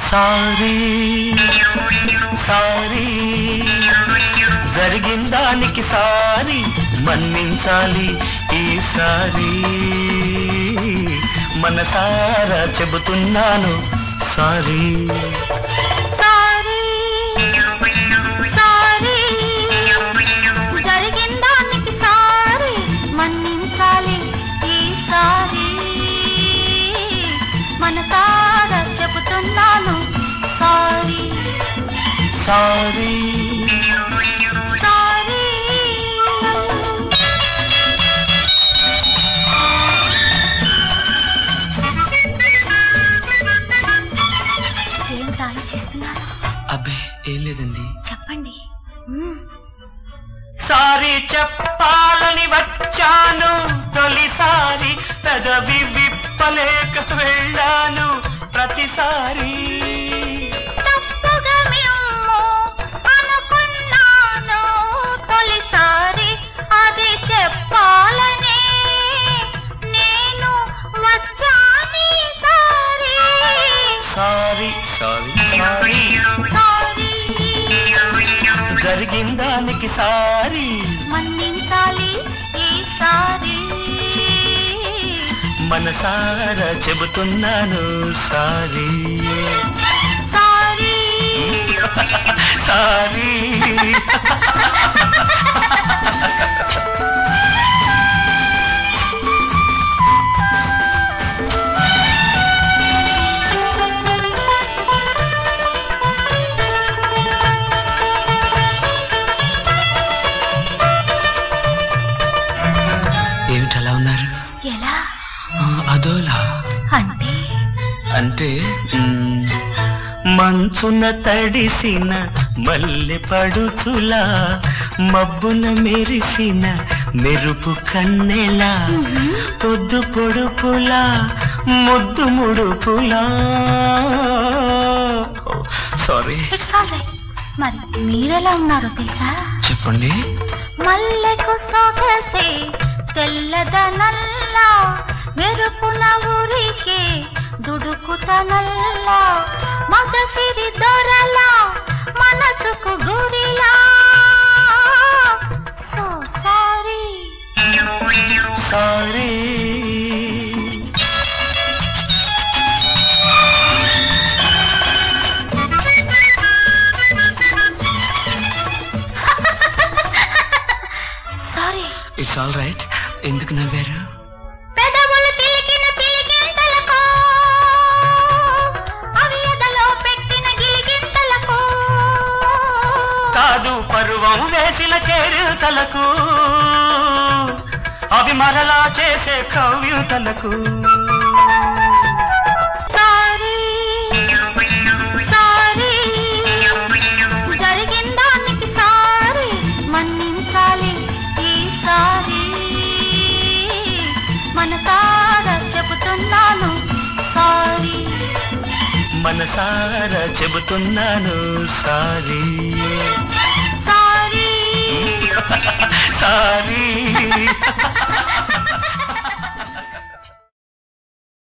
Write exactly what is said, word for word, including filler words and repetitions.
Sorry sorry జరిగిన దానికి sorry మన్నించాలి ఈసారి మనసారా చెబుతున్నాను సారీ సారీ సారీ జరిగిన దానికి సారీ మన్నించాలి ఈసారి మనసారా చెబుతున్నాను సారీ సారీ సారీ ఏంటి ఆలోచిస్తున్నారు? అబ్బే ఏం లేదండి. చెప్పండి. సారీ చెప్పాలని వచ్చాను తొలిసారి పెదవి విప్పలేక వెళ్ళాను ప్రతిసారి తప్పుగా మేము అనుకున్నాను తొలిసారి అది చెప్పాలనే నేను వచ్చాను sorry sorry sorry sorry sorry జరిగిన దానికి సారీ మన్నించాలి ఈసారి మనసారా చెబుతున్నాను సారీ సారీ సారీ ఏమిటి అలా ఉన్నారు? ఎలా అదోలా అంటే అంటే మంచున తడిసిన మల్లె పడుచులా మబ్బున మెరిసిన మెరుపు కన్నెలా పొద్దు పొడుపులా ముద్దు ముడుపులా సారీ. It's all right. మరి మీరెలా ఉన్నారో తెలుసా? చెప్పండి. మల్లెకు సొగసే తెల్లదనల్లా మెరుపున ఊరికే దుడుకుతనల్లా మగసిరి దొరలా మనసుకు గుడిలా so sorry sorry sorry. It's all right. ఎందుకు నవ్వారు? పెదవులు తిలికిన పిలిగింతలకు అవి ఎదలో పెట్టిన గిలిగింతలకు కాదు పరువం వేసిన చేరుతలకు అవి మరలా చేసే కవ్యూతలకు సారీ సారీ జరిగిన దానికి సారీ మన్నించాలి ఈసారి మనసారా చెబుతున్నాను సారీ మనసారా చెబుతున్నాను సారీ సారీ సారీ